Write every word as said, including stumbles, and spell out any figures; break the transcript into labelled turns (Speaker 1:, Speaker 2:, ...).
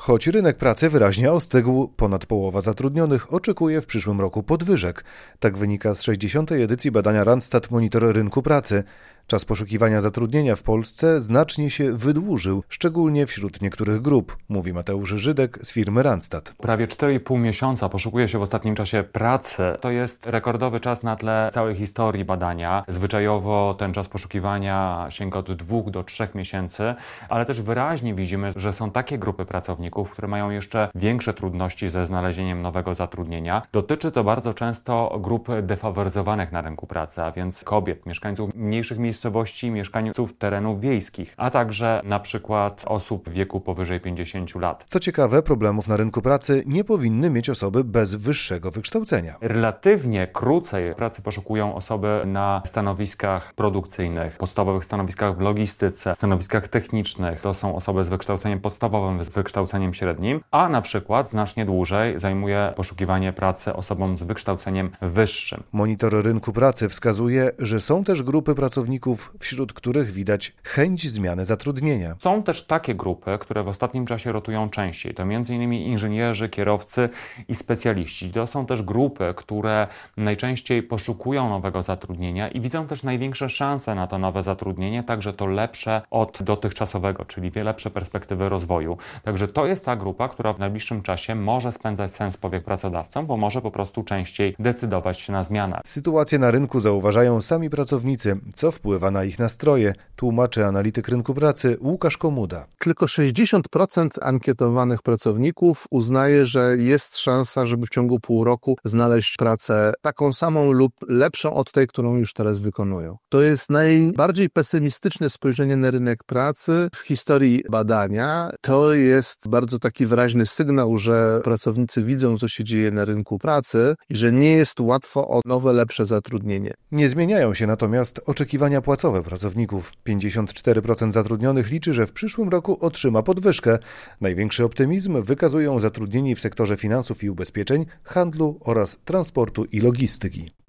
Speaker 1: Choć rynek pracy wyraźnie ostygł, ponad połowa zatrudnionych oczekuje w przyszłym roku podwyżek. Tak wynika z sześćdziesiątej edycji badania Randstad Monitor Rynku Pracy. Czas poszukiwania zatrudnienia w Polsce znacznie się wydłużył, szczególnie wśród niektórych grup, mówi Mateusz Żydek z firmy Randstad.
Speaker 2: Prawie cztery i pół miesiąca poszukuje się w ostatnim czasie pracy. To jest rekordowy czas na tle całej historii badania. Zwyczajowo ten czas poszukiwania sięga od dwóch do trzech miesięcy, ale też wyraźnie widzimy, że są takie grupy pracowników, które mają jeszcze większe trudności ze znalezieniem nowego zatrudnienia. Dotyczy to bardzo często grup defaworyzowanych na rynku pracy, a więc kobiet, mieszkańców mniejszych miejscowości, mieszkańców terenów wiejskich, a także na przykład osób w wieku powyżej pięćdziesięciu lat.
Speaker 1: Co ciekawe, problemów na rynku pracy nie powinny mieć osoby bez wyższego wykształcenia.
Speaker 2: Relatywnie krócej pracy poszukują osoby na stanowiskach produkcyjnych, podstawowych stanowiskach w logistyce, stanowiskach technicznych. To są osoby z wykształceniem podstawowym, z wykształceniem średnim, a na przykład znacznie dłużej zajmuje poszukiwanie pracy osobom z wykształceniem wyższym.
Speaker 1: Monitor rynku pracy wskazuje, że są też grupy pracowników, wśród których widać chęć zmiany zatrudnienia.
Speaker 2: Są też takie grupy, które w ostatnim czasie rotują częściej. To między innymi inżynierzy, kierowcy i specjaliści. To są też grupy, które najczęściej poszukują nowego zatrudnienia i widzą też największe szanse na to nowe zatrudnienie, także to lepsze od dotychczasowego, czyli lepsze perspektywy rozwoju. Także to jest ta grupa, która w najbliższym czasie może spędzać sens powiek pracodawcom, bo może po prostu częściej decydować się na zmianę.
Speaker 1: Sytuację na rynku zauważają sami pracownicy, co wpływa na ich nastroje, tłumaczy analityk rynku pracy Łukasz Komuda.
Speaker 3: Tylko sześćdziesiąt procent ankietowanych pracowników uznaje, że jest szansa, żeby w ciągu pół roku znaleźć pracę taką samą lub lepszą od tej, którą już teraz wykonują. To jest najbardziej pesymistyczne spojrzenie na rynek pracy w historii badania. To jest bardzo taki wyraźny sygnał, że pracownicy widzą, co się dzieje na rynku pracy i że nie jest łatwo o nowe, lepsze zatrudnienie.
Speaker 1: Nie zmieniają się natomiast oczekiwania płacowe pracowników. pięćdziesiąt cztery procent zatrudnionych liczy, że w przyszłym roku otrzyma podwyżkę. Największy optymizm wykazują zatrudnieni w sektorze finansów i ubezpieczeń, handlu oraz transportu i logistyki.